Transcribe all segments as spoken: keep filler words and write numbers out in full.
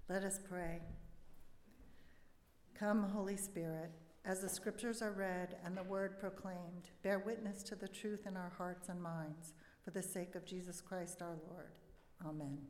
Let us pray. Come, Holy Spirit, as the scriptures are read and the word proclaimed, bear witness to the truth in our hearts and minds, for the sake of Jesus Christ our Lord. Amen.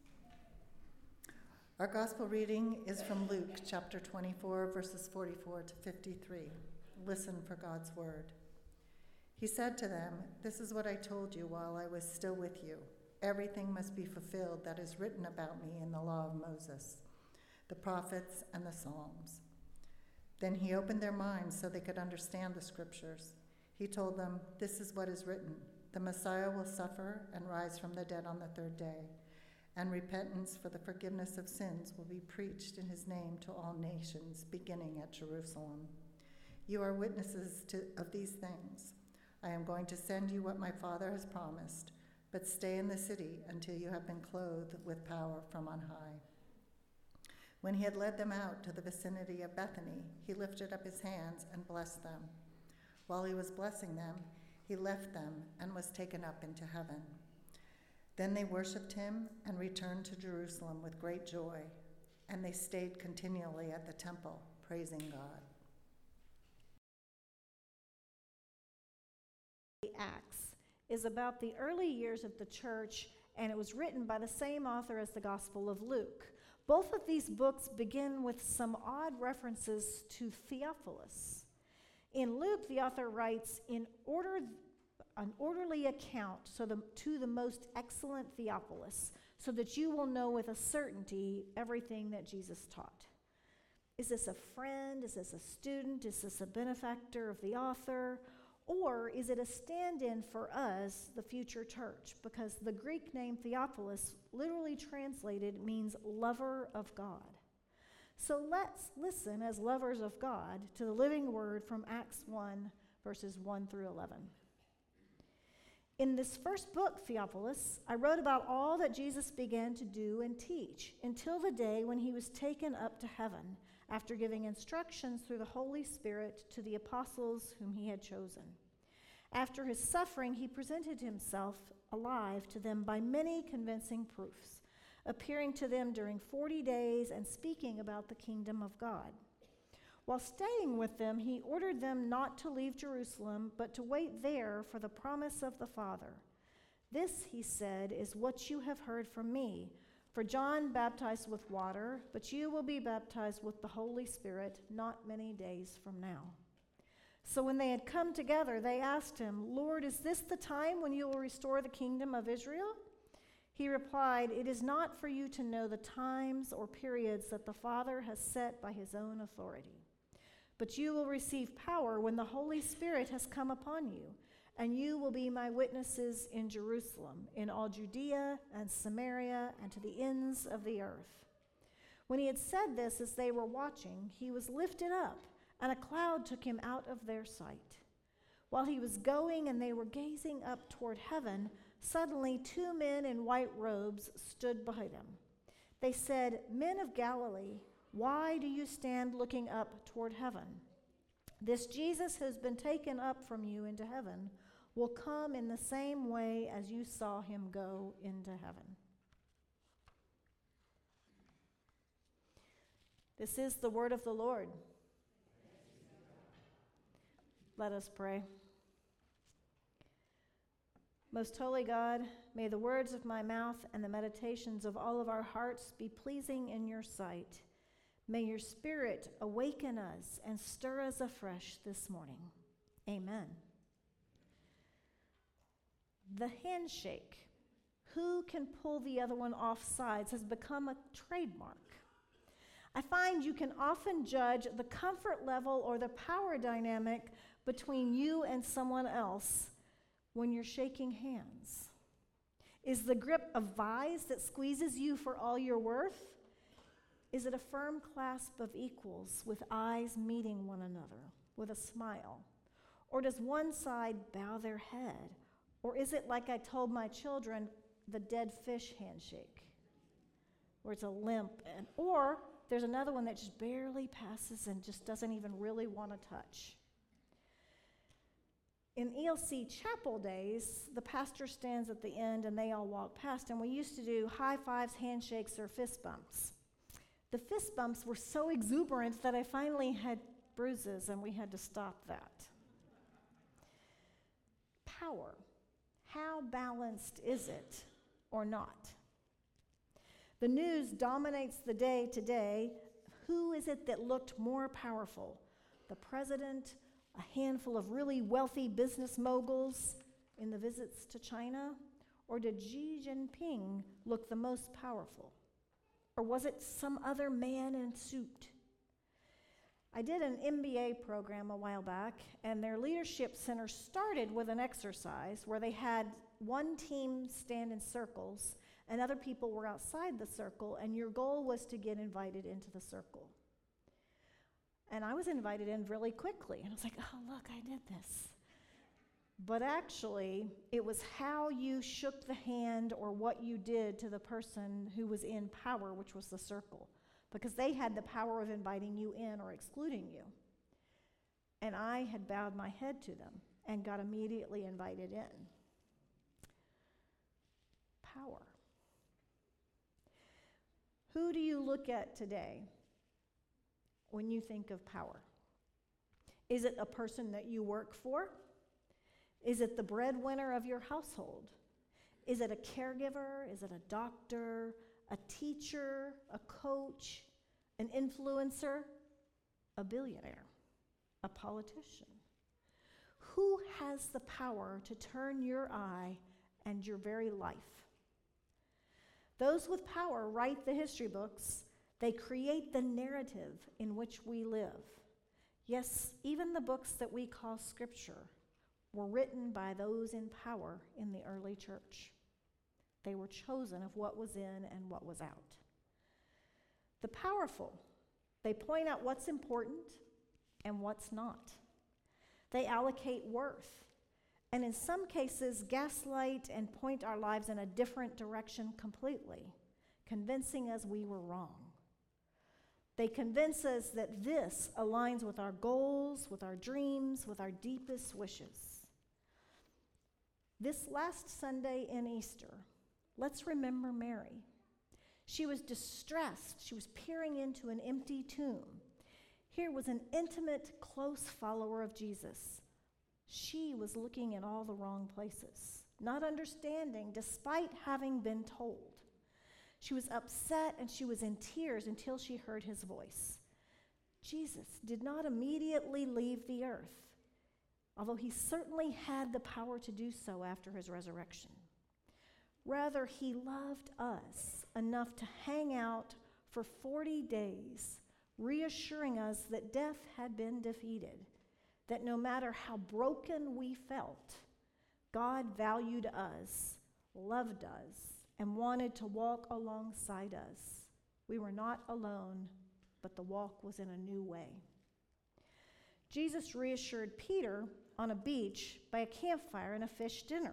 Our gospel reading is from Luke chapter twenty-four, verses forty-four to fifty-three. Listen for God's word. He said to them, "This is what I told you while I was still with you. Everything must be fulfilled that is written about me in the law of Moses, the prophets, and the Psalms." Then he opened their minds so they could understand the scriptures. He told them, "This is what is written. The Messiah will suffer and rise from the dead on the third day, and repentance for the forgiveness of sins will be preached in his name to all nations, beginning at Jerusalem. You are witnesses to, of these things. I am going to send you what my Father has promised, but stay in the city until you have been clothed with power from on high." When he had led them out to the vicinity of Bethany, he lifted up his hands and blessed them. While he was blessing them, he left them and was taken up into heaven. Then they worshipped him and returned to Jerusalem with great joy, and they stayed continually at the temple, praising God. Acts is about the early years of the church, and it was written by the same author as the Gospel of Luke. Both of these books begin with some odd references to Theophilus. In Luke, the author writes, in order, an orderly account so the, to the most excellent Theophilus, so that you will know with a certainty everything that Jesus taught. Is this a friend? Is this a student? Is this a benefactor of the author? Or is it a stand-in for us, the future church? Because the Greek name Theophilus, literally translated, means lover of God. So let's listen as lovers of God to the living word from Acts one, verses one through eleven. In this first book, Theophilus, I wrote about all that Jesus began to do and teach until the day when he was taken up to heaven, after giving instructions through the Holy Spirit to the apostles whom he had chosen. After his suffering, he presented himself alive to them by many convincing proofs, appearing to them during forty days and speaking about the kingdom of God. While staying with them, he ordered them not to leave Jerusalem, but to wait there for the promise of the Father. "This," he said, "is what you have heard from me. For John baptized with water, but you will be baptized with the Holy Spirit not many days from now." So when they had come together, they asked him, "Lord, is this the time when you will restore the kingdom of Israel?" He replied, "It is not for you to know the times or periods that the Father has set by his own authority. But you will receive power when the Holy Spirit has come upon you, and you will be my witnesses in Jerusalem, in all Judea and Samaria, and to the ends of the earth." When he had said this, as they were watching, he was lifted up, and a cloud took him out of their sight. While he was going and they were gazing up toward heaven, suddenly two men in white robes stood by them. They said, "Men of Galilee, why do you stand looking up toward heaven? This Jesus who has been taken up from you into heaven will come in the same way as you saw him go into heaven." This is the word of the Lord. Let us pray. Most holy God, may the words of my mouth and the meditations of all of our hearts be pleasing in your sight. May your Spirit awaken us and stir us afresh this morning. Amen. The handshake, who can pull the other one off sides, has become a trademark. I find you can often judge the comfort level or the power dynamic between you and someone else when you're shaking hands. Is the grip a vise that squeezes you for all you're worth? Is it a firm clasp of equals with eyes meeting one another with a smile? Or does one side bow their head? Or is it, like I told my children, the dead fish handshake, where it's a limp? And, or there's another one that just barely passes and just doesn't even really want to touch. In E L C chapel days, the pastor stands at the end and they all walk past, and we used to do high fives, handshakes, or fist bumps. The fist bumps were so exuberant that I finally had bruises, and we had to stop that. Power. How balanced is it or not? The news dominates the day today. Who is it that looked more powerful? The president, a handful of really wealthy business moguls in the visits to China? Or did Xi Jinping look the most powerful? Or was it some other man in a suit? I did an M B A program a while back, and their leadership center started with an exercise where they had one team stand in circles, and other people were outside the circle, and your goal was to get invited into the circle. And I was invited in really quickly, and I was like, oh, look, I did this. But actually, it was how you shook the hand or what you did to the person who was in power, which was the circle, because they had the power of inviting you in or excluding you. And I had bowed my head to them and got immediately invited in. Power. Who do you look at today when you think of power? Is it a person that you work for? Is it the breadwinner of your household? Is it a caregiver? Is it a doctor, a teacher, a coach, an influencer, a billionaire, a politician? Who has the power to turn your eye and your very life? Those with power write the history books. They create the narrative in which we live. Yes, even the books that we call Scripture were written by those in power in the early church. They were chosen of what was in and what was out. The powerful, they point out what's important and what's not. They allocate worth, and in some cases gaslight and point our lives in a different direction completely, convincing us we were wrong. They convince us that this aligns with our goals, with our dreams, with our deepest wishes. This last Sunday in Easter, let's remember Mary. She was distressed. She was peering into an empty tomb. Here was an intimate, close follower of Jesus. She was looking in all the wrong places, not understanding despite having been told. She was upset and she was in tears until she heard his voice. Jesus did not immediately leave the earth, although he certainly had the power to do so after his resurrection. Rather, he loved us enough to hang out for forty days, reassuring us that death had been defeated, that no matter how broken we felt, God valued us, loved us, and wanted to walk alongside us. We were not alone, but the walk was in a new way. Jesus reassured Peter on a beach by a campfire and a fish dinner.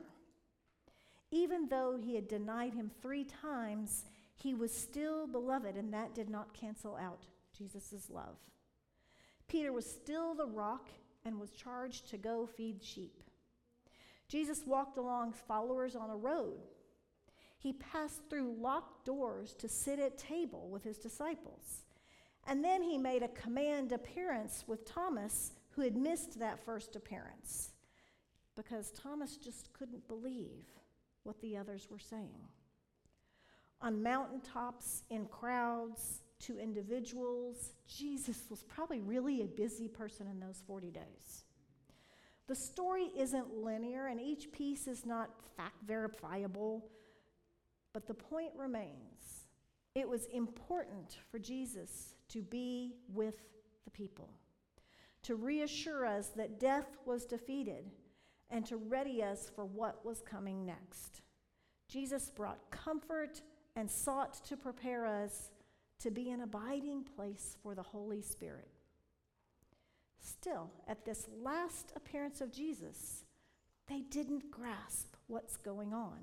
Even though he had denied him three times, he was still beloved, and that did not cancel out Jesus' love. Peter was still the rock and was charged to go feed sheep. Jesus walked along followers on a road. He passed through locked doors to sit at table with his disciples. And then he made a command appearance with Thomas, who had missed that first appearance, because Thomas just couldn't believe what the others were saying. On mountaintops, in crowds, to individuals, Jesus was probably really a busy person in those forty days. The story isn't linear, and each piece is not fact verifiable, but the point remains. It was important for Jesus to be with the people, to reassure us that death was defeated, and to ready us for what was coming next. Jesus brought comfort and sought to prepare us to be an abiding place for the Holy Spirit. Still, at this last appearance of Jesus, they didn't grasp what's going on.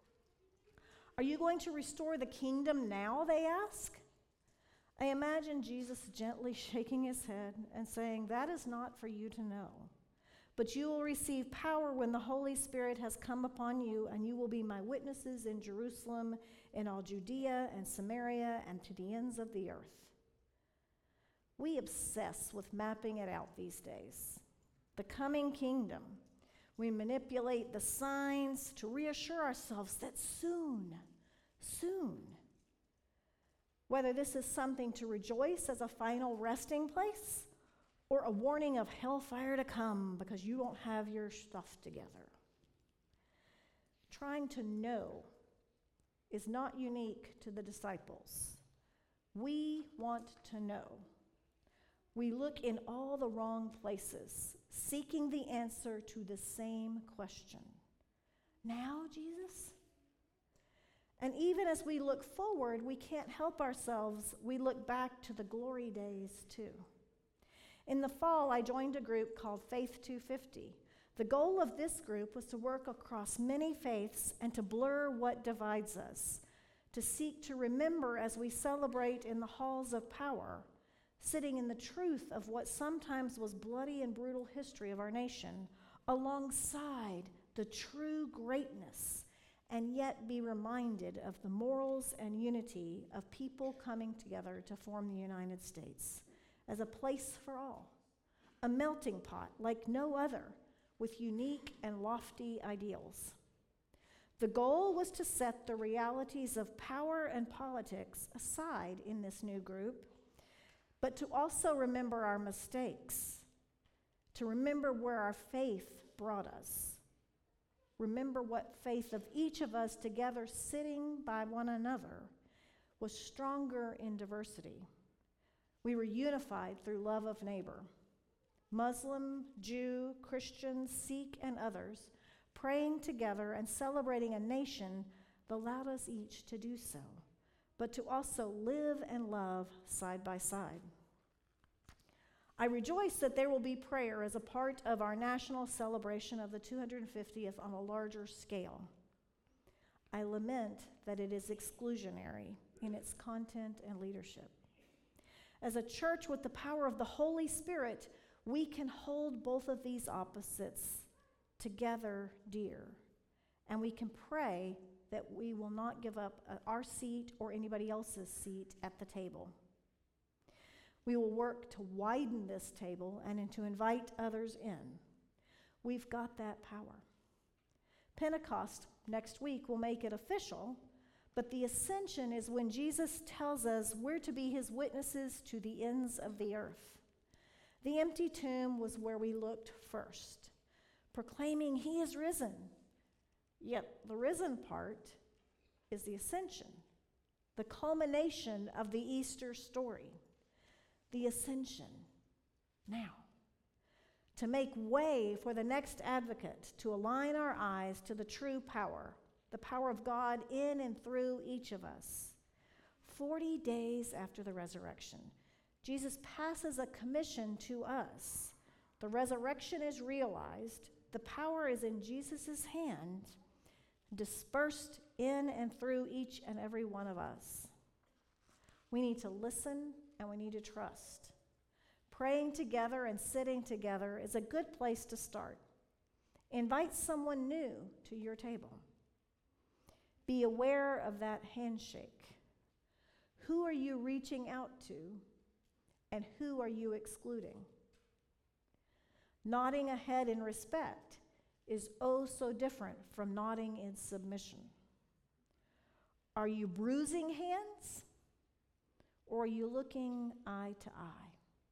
Are you going to restore the kingdom now, they ask? I imagine Jesus gently shaking his head and saying, that is not for you to know. But you will receive power when the Holy Spirit has come upon you, and you will be my witnesses in Jerusalem, in all Judea and Samaria, and to the ends of the earth. We obsess with mapping it out these days. The coming kingdom. We manipulate the signs to reassure ourselves that soon, soon, whether this is something to rejoice as a final resting place or a warning of hellfire to come because you don't have your stuff together. Trying to know is not unique to the disciples. We want to know. We look in all the wrong places, seeking the answer to the same question. Now, Jesus? And even as we look forward, we can't help ourselves. We look back to the glory days, too. In the fall, I joined a group called Faith two fifty. The goal of this group was to work across many faiths and to blur what divides us, to seek to remember as we celebrate in the halls of power, sitting in the truth of what sometimes was bloody and brutal history of our nation, alongside the true greatness, and yet be reminded of the morals and unity of people coming together to form the United States as a place for all, a melting pot like no other, with unique and lofty ideals. The goal was to set the realities of power and politics aside in this new group, but to also remember our mistakes, to remember where our faith brought us. Remember what faith of each of us together sitting by one another was stronger in diversity. We were unified through love of neighbor. Muslim, Jew, Christian, Sikh, and others, praying together and celebrating a nation that allowed us each to do so, but to also live and love side by side. I rejoice that there will be prayer as a part of our national celebration of the two hundred fiftieth on a larger scale. I lament that it is exclusionary in its content and leadership. As a church with the power of the Holy Spirit, we can hold both of these opposites together dear, and we can pray that we will not give up our seat or anybody else's seat at the table. We will work to widen this table and to invite others in. We've got that power. Pentecost next week will make it official, but the ascension is when Jesus tells us we're to be his witnesses to the ends of the earth. The empty tomb was where we looked first, proclaiming he is risen. Yet the risen part is the ascension, the culmination of the Easter story. The ascension now, to make way for the next advocate, to align our eyes to the true power, the power of God in and through each of us. Forty days after the resurrection, Jesus passes a commission to us. The resurrection is realized, the power is in Jesus' hand, dispersed in and through each and every one of us. We need to listen and we need to trust. Praying together and sitting together is a good place to start. Invite someone new to your table. Be aware of that handshake. Who are you reaching out to, and who are you excluding? Nodding a head in respect is oh so different from nodding in submission. Are you bruising hands? Or are you looking eye to eye?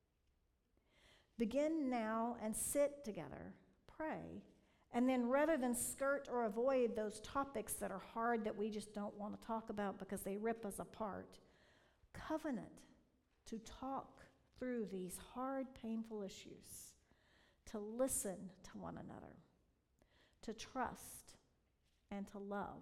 Begin now and sit together, pray, and then rather than skirt or avoid those topics that are hard that we just don't want to talk about because they rip us apart, covenant to talk through these hard, painful issues, to listen to one another, to trust and to love,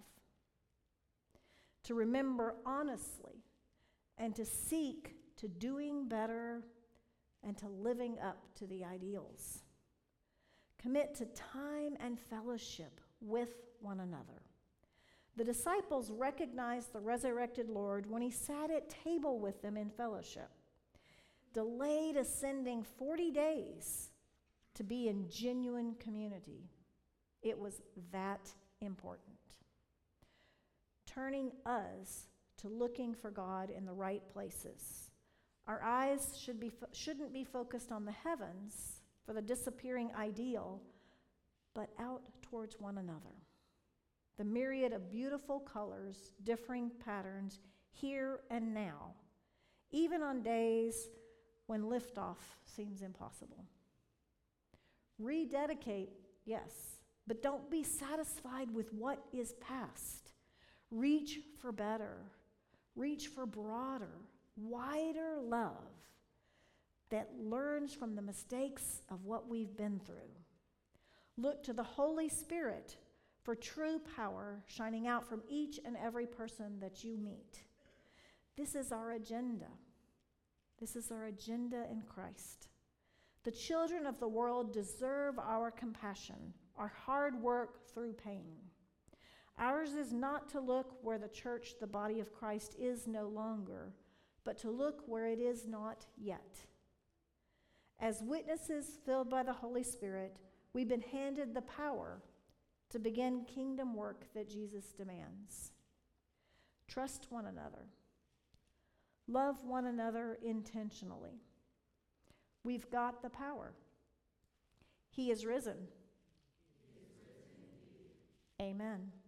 to remember honestly, and to seek to doing better and to living up to the ideals. Commit to time and fellowship with one another. The disciples recognized the resurrected Lord when he sat at table with them in fellowship, delayed ascending forty days to be in genuine community. It was that important. Turning us to looking for God in the right places, Our eyes should be fo- shouldn't be focused on the heavens for the disappearing ideal, but out towards one another. The myriad of beautiful colors, differing patterns, here and now, even on days when liftoff seems impossible. Rededicate, yes, but don't be satisfied with what is past. Reach for better. Reach for broader, wider love that learns from the mistakes of what we've been through. Look to the Holy Spirit for true power shining out from each and every person that you meet. This is our agenda. This is our agenda in Christ. The children of the world deserve our compassion, our hard work through pain. Ours is not to look where the church, the body of Christ, is no longer, but to look where it is not yet. As witnesses filled by the Holy Spirit, we've been handed the power to begin kingdom work that Jesus demands. Trust one another. Love one another intentionally. We've got the power. He is risen. He is risen indeed. Amen.